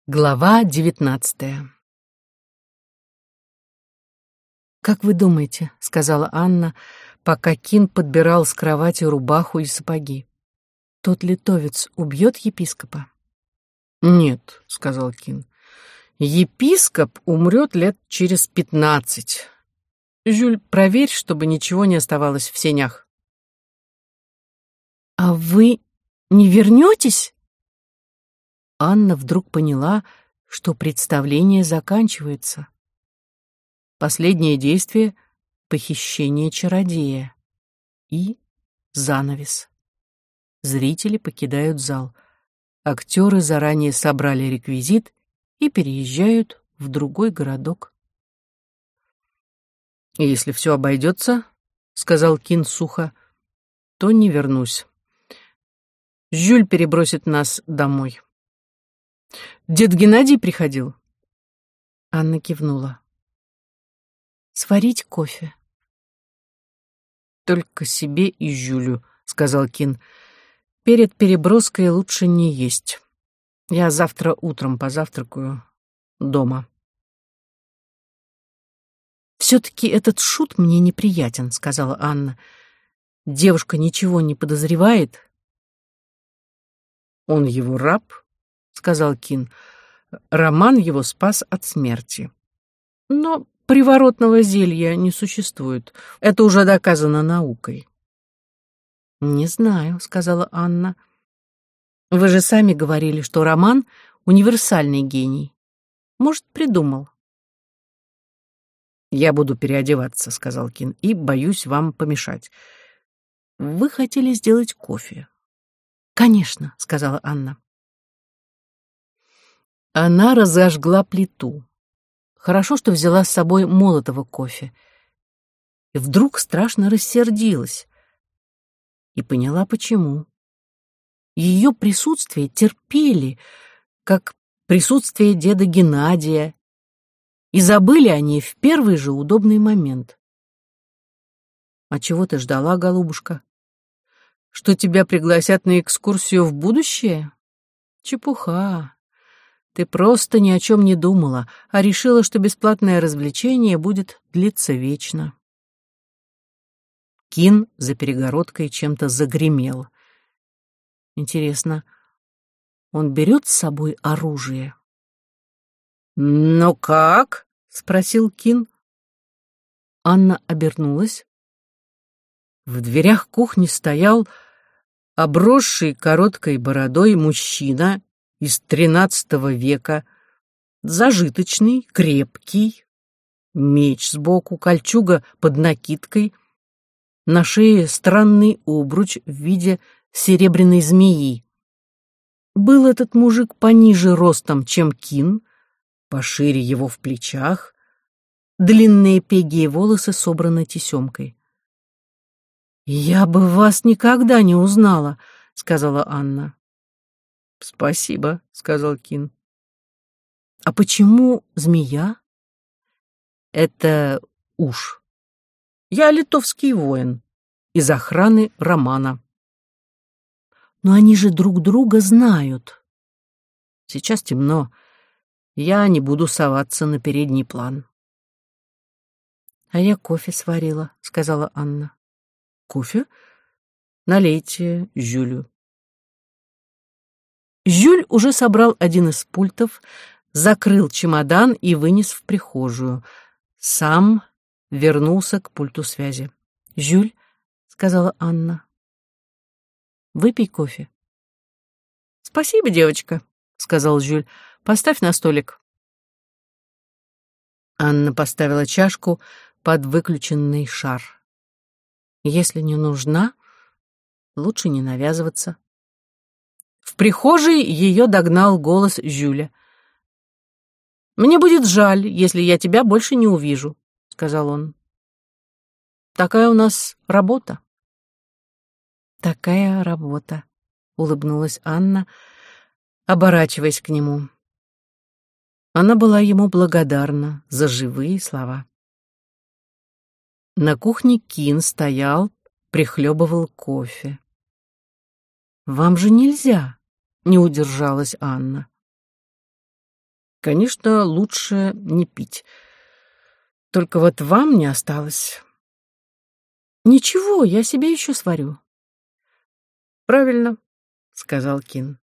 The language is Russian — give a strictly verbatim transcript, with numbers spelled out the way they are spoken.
Глава девятнадцатая. «Как вы думаете, — сказала Анна, пока Кин подбирал с кровати рубаху и сапоги, — тот литовец убьет епископа?» «Нет, — сказал Кин, — епископ умрет лет через пятнадцать. Жюль, проверь, чтобы ничего не оставалось в сенях». «А вы не вернетесь?» Анна вдруг поняла, что представление заканчивается. Последнее действие — похищение чародея. И занавес. Зрители покидают зал. Актеры заранее собрали реквизит и переезжают в другой городок. «И если все обойдется, — сказал Кин сухо, — то не вернусь. Жюль перебросит нас домой». «Дед Геннадий приходил?» Анна кивнула. «Сварить кофе?» «Только себе и Жюлю, — сказал Кин. Перед переброской лучше не есть. Я завтра утром позавтракаю дома». «Все-таки этот шут мне неприятен, — сказала Анна. Девушка ничего не подозревает?» «Он его раб, — сказал Кин. Роман его спас от смерти. Но приворотного зелья не существует. Это уже доказано наукой». «Не знаю, — сказала Анна. Вы же сами говорили, что Роман — универсальный гений. Может, придумал?» «Я буду переодеваться, — сказал Кин, — и боюсь вам помешать. Вы хотели сделать кофе?» «Конечно, — сказала Анна. Она разожгла плиту. Хорошо, что взяла с собой молотого кофе. И вдруг страшно рассердилась. И поняла, почему. Ее присутствие терпели, как присутствие деда Геннадия, и забыли они в первый же удобный момент. «А чего ты ждала, голубушка? Что тебя пригласят на экскурсию в будущее? Чепуха. Ты просто ни о чем не думала, а решила, что бесплатное развлечение будет длиться вечно». Кин за перегородкой чем-то загремел. Интересно, он берет с собой оружие? «Ну как?» — спросил Кин. Анна обернулась. В дверях кухни стоял обросший короткой бородой мужчина из тринадцатого века, зажиточный, крепкий, меч сбоку, кольчуга под накидкой, на шее странный обруч в виде серебряной змеи. Был этот мужик пониже ростом, чем Кин, пошире его в плечах, длинные пегие волосы собраны тесемкой. «Я бы вас никогда не узнала», — сказала Анна. «Спасибо», — сказал Кин. «А почему змея?» «Это уж. Я литовский воин из охраны Романа». «Но они же друг друга знают». «Сейчас темно. Я не буду соваться на передний план». «А я кофе сварила», — сказала Анна. «Кофе? Налейте Жюлю». Жюль уже собрал один из пультов, закрыл чемодан и вынес в прихожую. Сам вернулся к пульту связи. «Жюль», — сказала Анна, — «выпей кофе». «Спасибо, девочка», — сказал Жюль. «Поставь на столик». Анна поставила чашку под выключенный шар. Если не нужна, лучше не навязываться. В прихожей ее догнал голос Жюля. «Мне будет жаль, если я тебя больше не увижу», — сказал он. «Такая у нас работа». «Такая работа», — улыбнулась Анна, оборачиваясь к нему. Она была ему благодарна за живые слова. На кухне Кин стоял, прихлебывал кофе. «Вам же нельзя», — не удержалась Анна. Конечно, лучше не пить. Только вот вам не осталось. Ничего, я себе еще сварю. Правильно, сказал Кин.